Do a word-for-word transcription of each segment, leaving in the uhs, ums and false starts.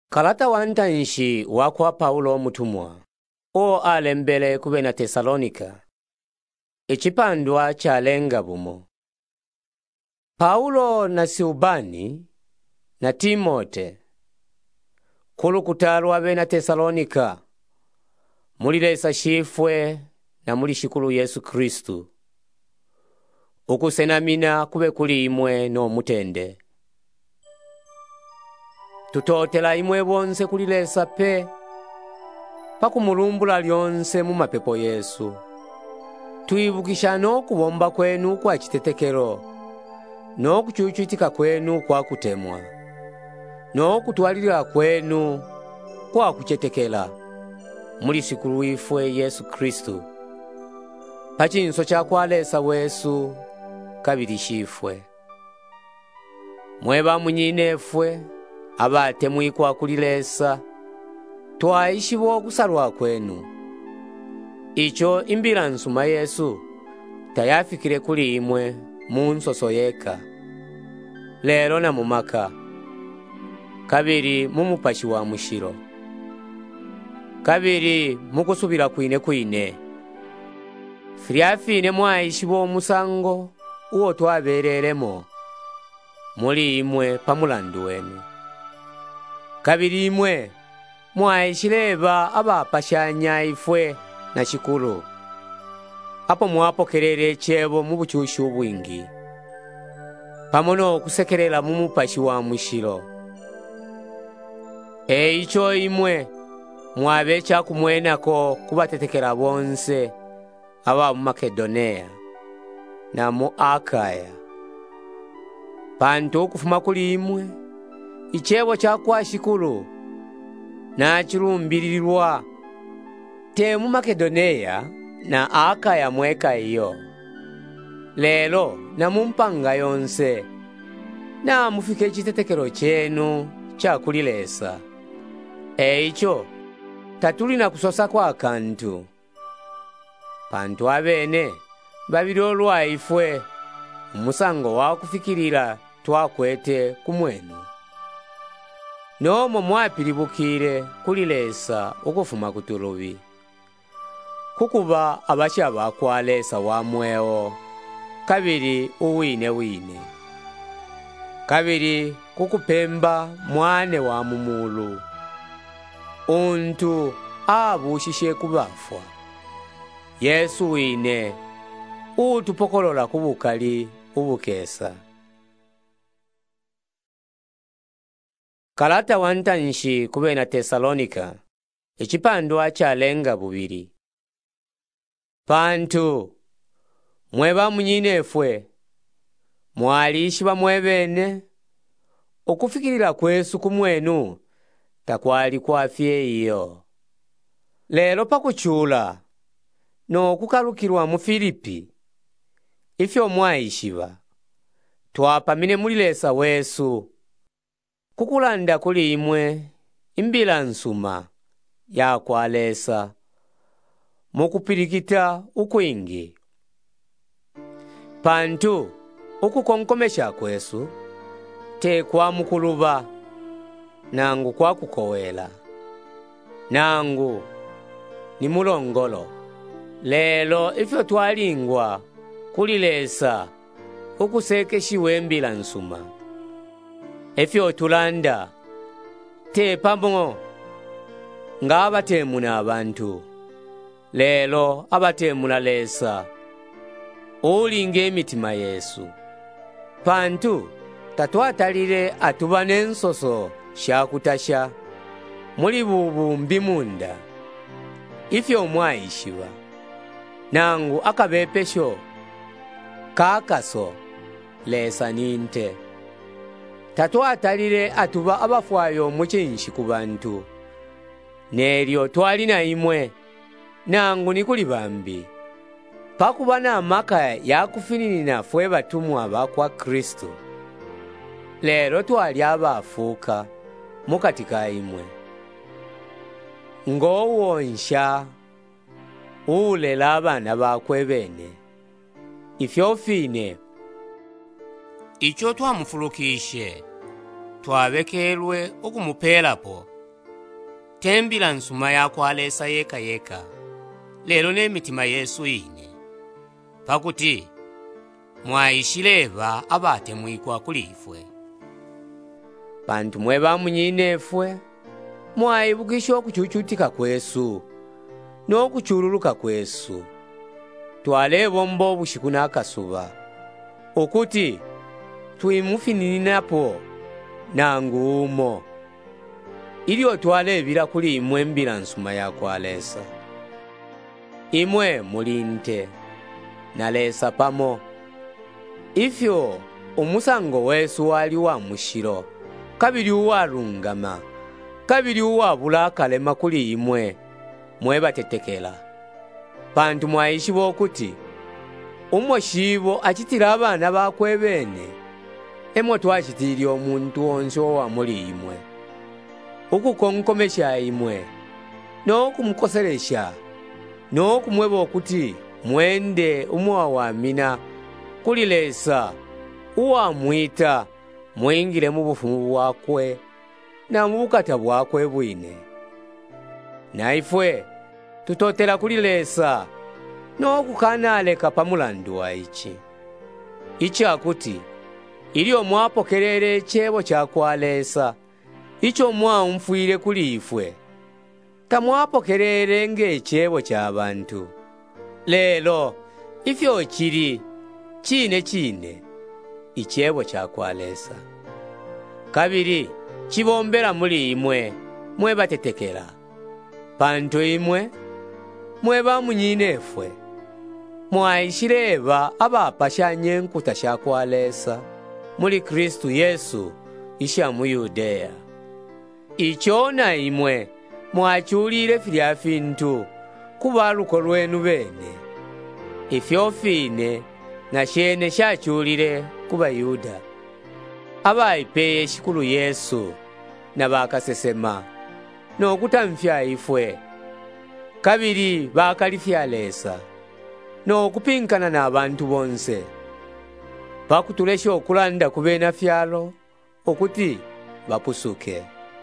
Kalata wantanshi wakwa Paulo mutumwa o alembele kube na Tesalonika echipandwa chalenga bumo. Paulo na Silubani na Timote kulukutalwa be na Tesalonika mulilesa shifwe na muli shikulu Yesu Kristu ukusenamina kube kuli imwe no mutende. Tutotela imwe bonse kulilesa pe pakumulumbula lyonse mu mapepo Yesu. Tuibukisha no kubomba kwenu kwa chitetekero, no kuchuchutika kwenu kwa kutemwa, no kutwalira kwenu kwa kuchetekela muli shikulu ifwe Yesu Kristu. Pachinso cha kwalesa wesu kabili shifwe. Mweba munyinefwe abate mwikwa kulilesa twaishibo kusalwa kwenu. Icho imbila nsuma Yesu tayafikile kuli imwe munsoso yeka. Lero na mumaka kabiri mumupashi wa mushiro, kabiri mukusubira kwine kwine. Filiafine mwaishibo musango uwo twabereremo muli imwe pamulandu wenu. Kabiri imwe mwaishileba abapashanya ifwe na shikulu apo mwapokelele chebo mu buchushu bwingi pamono kusekelela mu mupashi wa mushiro. E icho imwe mwabecha kumwenako kubatetekela bonse aba mu Makedonia na mu Akaya. Pantu kufuma kuli imwe ichebo chakwa shikulu na chilumbililwa te mu Makedonia na Akaya mweka iyo. Lelo na mumpanga yonse na mufike chitetekero chenu cha kulilesa. E icho tatuli na kusosa kwa kantu. Pantu abene babilolwa ifwe umusango wa kufikirira twakwete kumwenu. Nomo mwapilibukile kulilesa ukufuma kuturubi. Kukuba abasha bakwalesa wamweo kabiri uwine wine. Kabiri kukupemba mwane wa mumulu. Untu abushishe kubafwa. Yesu wine utupokolola kubukali ubukesa. Kalata wantanshi kube na Tesalonika echipandwa chalenga bubiri. Pantu mweba munyinefwe mwalishi bamwebene okufikirira kwesu kumwenu takwali kwafye iyo. Lelo pakuchula no kukalukirwa mu Filipi ifyo mwaishiba twapamine mulilesa wesu kukulanda kuli imwe imbila nsuma ya kwalesa mukupirikita ukwingi. Pantu ukukonkomesha kwesu te kwa mukuluba nangu kwa kukowela nangu ni mulongolo. Lelo ifyo twalingwa kulilesa ukusekeshiwe mbila nsuma. Ifyo tulanda te pambo nga abatemu na abantu. Lelo abatemu na lesa ulinge mitima Yesu. Pantu tatwatalile atubane nsoso shakutasha muli bubu mbimunda ifyo mwaishiwa nangu akabepesho kakaso lesa ninte. Tatwatalile atuba abafwayo muchinshi kubantu. Nelyo twalina imwe nangu nikuli bambi pakuba na amaka yakufininina fwe batumwa bakwa Kristu. Lero twali abafuka mukatika imwe ngowonsha ulela abana bakwe bene. Ifyo fine icho twamufulukishe twabekelwe okumupelapo tembila nsuma yakwalesa yeka yeka, lelo n'emitima yesu ine, pakuti mwayishileva abate mwikwa kulifwe. Bantu mweba munyinefwe, mwayibukisha okuchuchutika kwesu, n'okuchululuka kwesu. Twaleba ombo obushiku n'akasuba, okuti twimufininapo nangu umo, ili otwalebila kuli imwe mbila nsuma yakwalesa. Imwe mulinte, nalesa pamo. Ifyo umusango wesu wali wa mushiro, kabili uwarungama, kabili uwabula kalema kuli imwe, mweba tetekela. Pantu mwayishibo okuti, umwo shibo achitira abana bakwe bene, emwe twachitiri omuntu onse wa muli imwe. Ukukonkomesha imwe, no kumukoselesha, no kumweba okuti mwende umwa wamina kulilesa, uwa mwita mwingile mu bufumu bwakwe na mu bukata bwakwe bwine. Na ifwe tutotela kulilesa no kukanaleka pamulandu wa ichi. Ichi akuti, ilio mwapokelele chebo chakwalesa, icho mwamfuile kuli ifwe, tamwapokelele nge chebo cha bantu. Lelo, ifyo chiri, chine chine, ichebo chakwalesa. Kabiri, chibombela muli imwe, mweba tetekela. Pantu imwe, mweba munyinefwe, mwayishileva abapashanye nkuta shakwalesa, muli Kristu Yesu, isha mu Yudeya. Ichona imwe, mwachulile filya fintu, kubaluko lwenu bene. Ifyo fine, na shene shachulile kuba Yuda. Abaipeye shikulu Yesu, na bakasesema, no kutamfya ifwe. Kabili bakalifya lesa, no kupinkana na abantu bonse. Pakutulesha okulanda kubena fyalo, okuti bapusuke.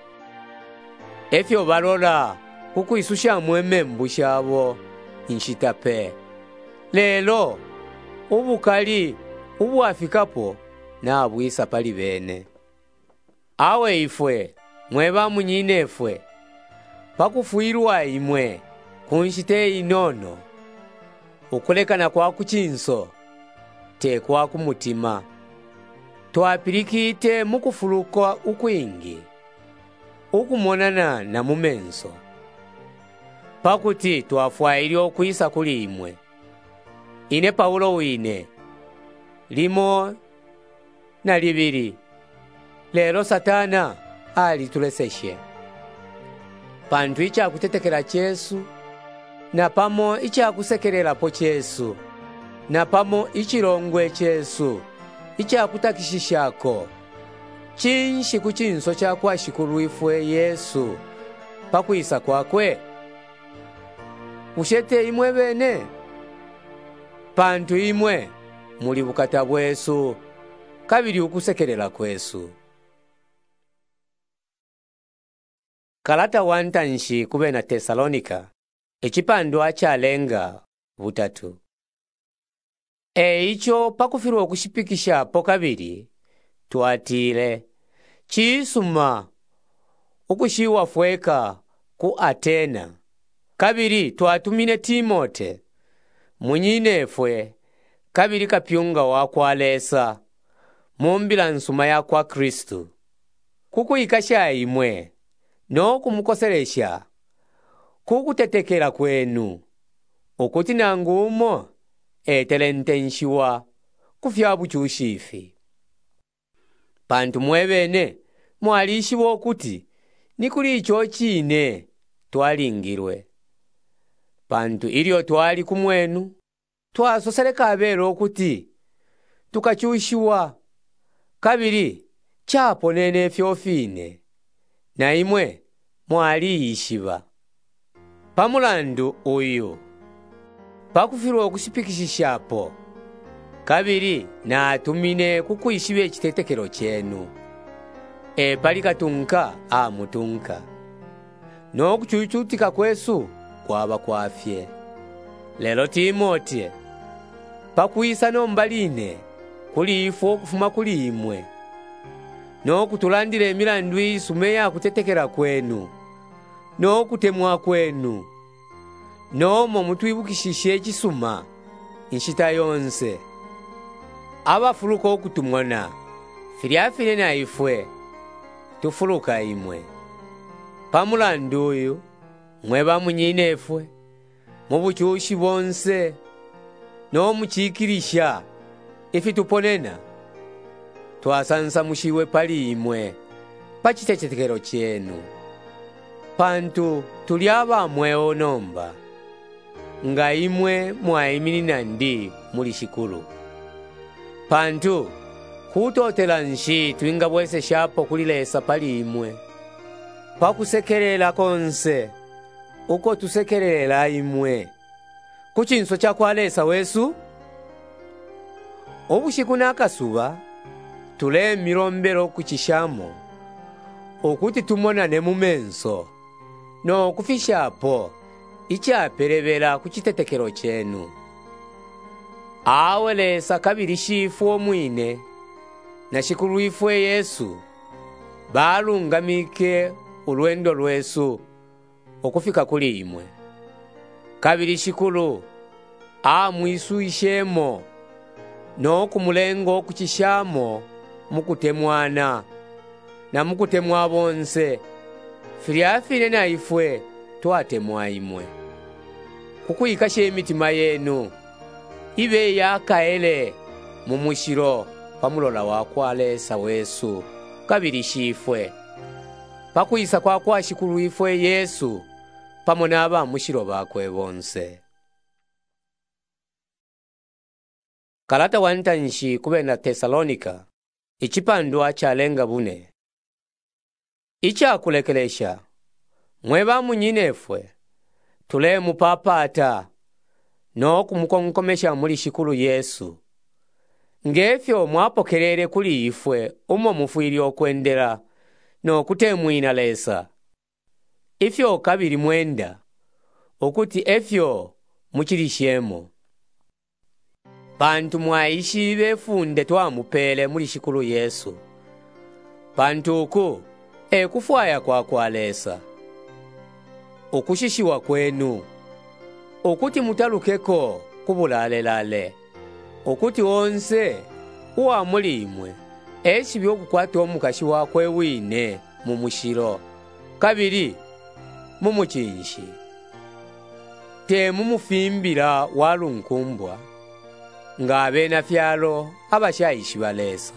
Efyo balola, kukuisusha mweme mbushabo, inshitape. Lelo, ubukali, ubu afikapo, na abuisa pali bene. Awe ifwe, mweba munyinefwe, pakufuirwa imwe, kunshite inono, ukulekana kwa kuchinso, te kwa kumutima, twapirikite mukufuluka ukwingi, ukumonana na mumenso. Pakuti twafuaili okuisa kuli imwe. Ine Paulo wine, limo na libiri, lelo Satana ali tuleseshe. Pantu icha kutetekela Chesu, na pamo icha kusekelela po Chesu, na pamo ichilongwe Chesu, icha kutakishishako. Chinshi kuchinso cha kwa shikulu ifwe Yesu, pakuisa kwakwe. Ushete imwe bene, pantu imwe, muli bukata bwesu, kabili ukusekelela kwesu. Kalata wantanshi kubena Tesalonika, echipandu achalenga butatu. E icho pakufirwa okushipikisha po kabili, tuatile, chisuma, ukushiwa fweka ku Atena. Kabili tuatumine Timote, munyinefwe, kabili kapyunga wakwalesa, mumbila nsuma ya kwa Kristu. Kukuikasha imwe, no kumukoselesha, kukutetekela kwenu, ukuti nangu umo, etelentenshiwa, kufya buchushifi. Pantu mwebene, mwalishiwa okuti, nikuli icho chine, twalingirwe. Pantu ilio twali kumwenu, twasoseleka abelo okuti, tukachushiwa, kabili, chapo nene fyofine, na imwe, mwali ishiva. Pamulandu uyu, pakufirwa okushipikishishapo, kabili na atumine kukuishiwe chitetekelo chenu. E palikatunka amutunka. n'okuchuchutika kwesu kwaba kwafye. Lelo Timoti pakwisa nombaline kuli ifu okufuma kuli imwe, n'okutulandira emilandu isume ya kutetekera kwenu n'okutemwa kwenu, n'omwo mutwibukishishe ekisuma inshita yonse. Abafuluka okutumwana firyafine na ifwe tufuluka imwe. Pamulandu uyu mweba munyinefwe mubuchushi bonse n'omuchikirisha ifi tuponena twasansa mushiwe pali imwe pachitetekero chenu. Pantu tuli abamwe onomba nga imwe mwaimini nandi muli shikulu. Pantu kutotela nshi twinga bwese shapo kulilesa pali imwe pakusekelela konse uko tusekelela imwe kuchinso cha kwalesa wesu. Obushiku nakasuba tule mirombero kuchishamo okuti tumonane mumenso no kufishapo ichaperevera kuchitetekero chenu. Awelesa kabiri shifu omwine na shikulu ifwe Yesu balungamike ulwendo lwesu okufika kuli imwe. Kabiri shikulu amwisu ishemo no kumulengo kuchishamo mukutemwana na mukutemwa bonse firyafine na ifwe twatemwa imwe. Kukuyikashe emitima yenu ibe yakaele mumushiro pamulola wakwalesa wesu kabiri shifwe pakuyisa kwa kwa shikulu ifwe Yesu pamona aba mushiro bakwe bonse. Kalata wantanshi kubena Tesalonika ichipandwa chalenga bune. Icha kulekelesha mweba munyinefwe tule mupapata no kumukonkomesha muli shikulu Yesu. Ngefyo mwapokelele kuli ifwe umo mufwili okwendera no kutemwina lesa. Ifyo kabiri mwenda okuti efyo muchilishemo. Pantu mwaishi befunde twamupele muli shikulu Yesu. Pantu uku ekufwaya kwa kwalesa okushishiwa kwenu okuti mutalukeko kubulalelale okuti onse uwa mulimwe echi byokukwata omukashi wakwe wine mumushiro kabiri mumuchinshi te mumufimbira walunkumbwa ngabe na fyalo abashayishi balesa.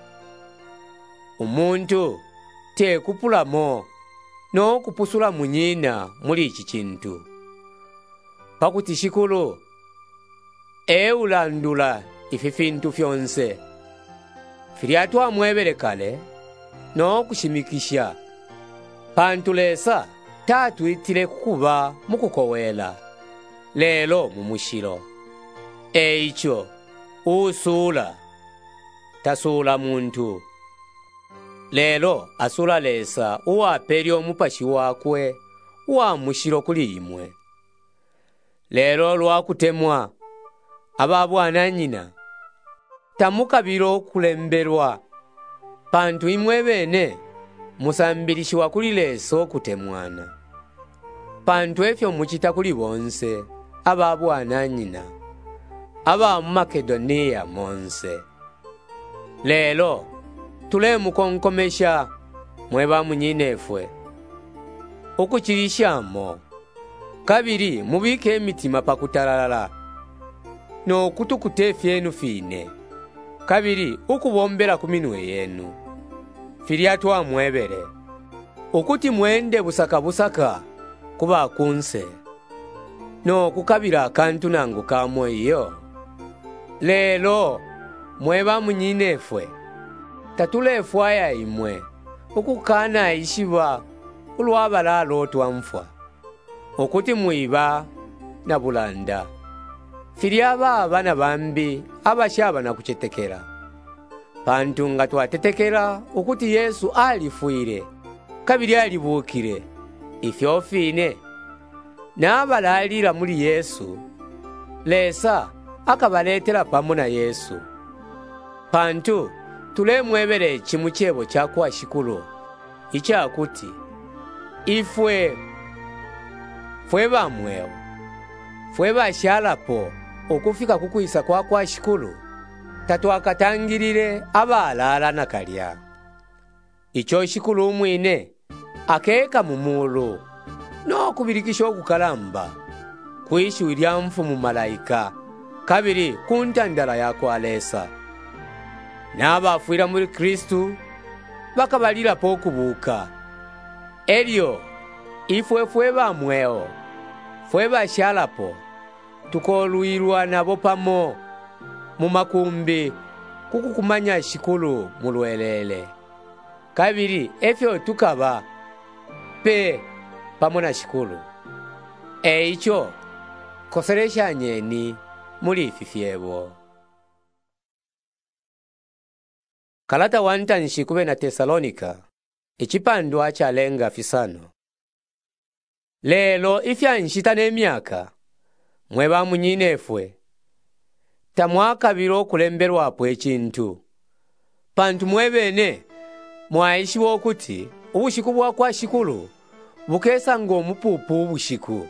Umuntu te kupulamo no kupusula munyina muli ichi chintu pakuti shikulu eulandula ififintu fyonse firyatu amwebele kale no kushimikisha pantu lesa tatu itile kukuba mukukowela lelo mumushiro. Eicho usula tasula muntu lelo asula lesa uwapeli omupashi wakwe uwa mushiro kuli imwe. Lelo lwakutemwa ababwana nyina tamukabiro kulemberwa pantu imwe bene musambilishiwa kuli leso kutemwana. Pantu efyo muchita kuli bonse ababwana nyina aba Makedonia monse. Lelo tule mukonkomesha mweba munyinefwe okuchilishamo kabiri mubike emitima pakutalala no kutukutefyenu fine kabiri ukubombera kuminwe yenu firyatu amwebele okuti mwende busaka busaka kuba kunse no kukabira akantu nangu kamwe iyo. Lelo mweba munyinefwe tatulefwaya imwe ukukana ishiba ulwabalalo otwamfwa okuti mwiba na bulanda firyaba abana bambi abashaba na kuchetekera pantu nga twatetekera ukuti Yesu alifuire kabiri alibukire ifyofine n'abalalira muri Yesu lesa akabaletera pamo na Yesu pantu tulemwebere chimu chebo chakwa shikulo ichakuti ifwe fwe bamweo fwe bashyalapo okufika kukwisa kwa kwa shikulu tatwakatangirire abalala nakalya icho shikulu mwine akeka mumulu no kubirikisha okukalamba kwishu lya mfumu malaika kabiri kuntandala yakwalesa n'abafuira muri Kristu bakabalira po kubuka elyo ifwe fwe bamweo fwe bashyalapo tukolwirwa nabo pamo mu makumbi kukukumanya shikulu mulwelele kabiri efyo tukaba pe pamo na shikulu eicho koseresha nyeni muri fifyebo. Kalata wantanshi kube na Tesalonika ichipandwa chalenga fisano lelo ifyanshita n'emyaka mweba munyinefwe tamwakabiro kulemberwa apo ekintu pantu mwebene mwaishiwa okuti ubushiku bwa kwa shikulu bukesa ngo mupupu ubushiku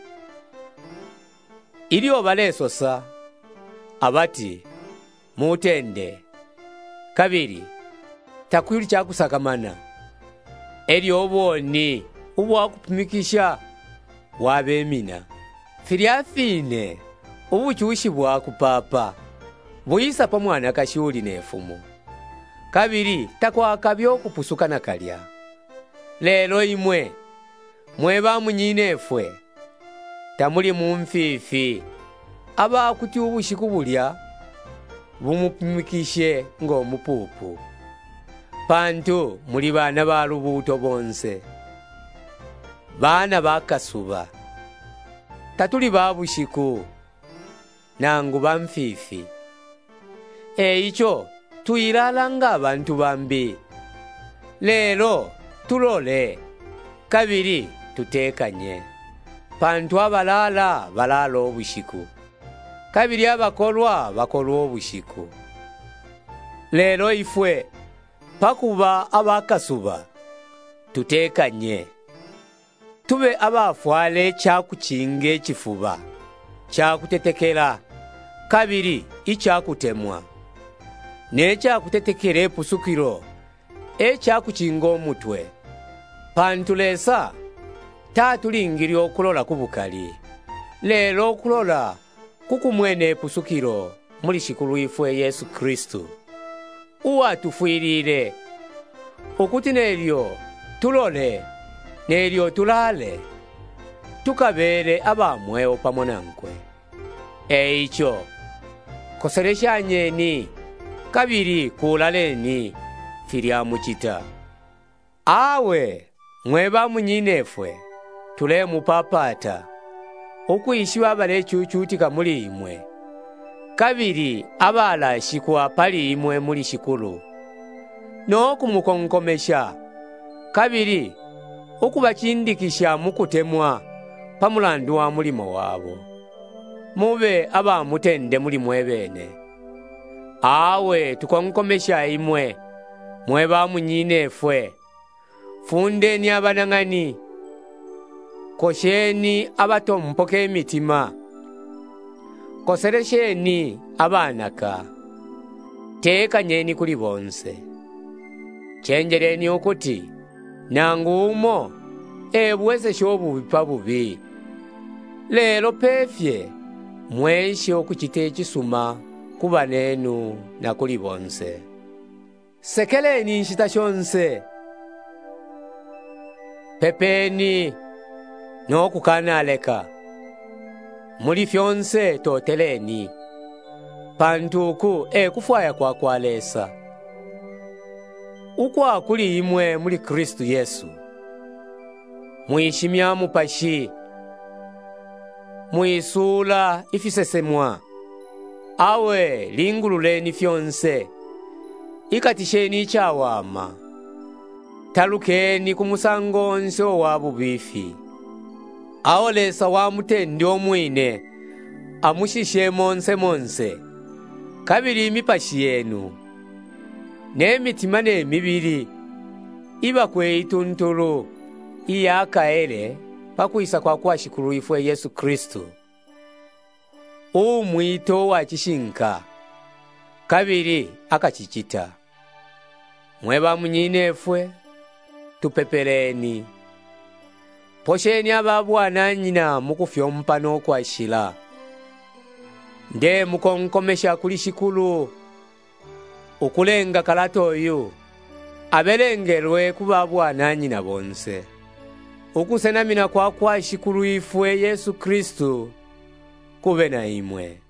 ili obaleso sa abati mutende kabiri takwiri chakusakamana eli oboni ubwa kupimikisha wabemina firyafine ubuchushi bwa kupapa buyisa pa mwana kashuli nefumu kabiri takwakabyo kupusuka na kalya lelo imwe mweba munyinefwe tamuli mumfifi aba kuti ubushiku bulya bumupimikishe ngo mupupu pantu muri bana ba lubuto bonse bana bakasuba tatuli babushiku nangu bamfifi eicho tuilalanga abantu bambi lelo tulole kabiri tutekanye pantu abalala balala obushiku kabiri abakolwa bakolwa obushiku lelo ifwe pakuba abakasuba tutekanye tube abafwale chakuchinge chifuba chakutetekera kabiri ichakutemwa necha kutetekere pusukiro echakuchinga omutwe pantulesa tatulingiri okulola kubukali lelo okulola kukumwene pusukiro muri shikulu ifwe Yesu Kristu uwa tufwirire okuti nelyo tulole nelyo tulale tukabere abamweo pamonankwe eicho koseresha nyeni kabiri kulaleni firyamuchita awe mweba munyinefwe tule mupapata okwishiwa abale chuchutika muri imwe kabiri abala shikwa pali imwe muri shikulu no kumukonkomesha kabiri okubachindikisha mukutemwa pamulandu wa mulimo wabo mube abamutende muri mwebene awe tukonkomesha imwe mweba munyinefwe fundeni abanangani kosheni abatompoke emitima koseresheni abanaka tekanyeni kuli bonse chenjereni okuti nangu umo ebwese shobubi pabubi lelo pefye mweshe okuchite chisuma kuba nenu na kuli bonse sekeleni nshita shonse pepeni no kukanaleka muri fyonse toteleni pantuku e kufwaya kwa kwalesa ukwa kuli imwe muri Kristu Yesu muishimya mupashi muisula ifisesemwa awe lingululeni fyonse ikatisheni chawama talukeni kumusango nso wabu bifi aolesa wa mutendi omwine amushishe monse monse. Kabiri imipashi yenu n'emitima n'emibiri iba kweitunturu iyakaele pakwisa kwa kwashikuru ifwe Yesu Kristo. Umwito wa chishinka kabiri akachichita. Mweba munyinefwe tupepeleni. Posheni ababwana nyina mukufyo mpano kwa shila. Nde mukonkomesha kuli shikulu. Ukulenga kalato yu abelengerwe kubabwana nyina bonse. Ukusenamina kwa kwa shikulu ifwe Yesu Kristo kube na imwe.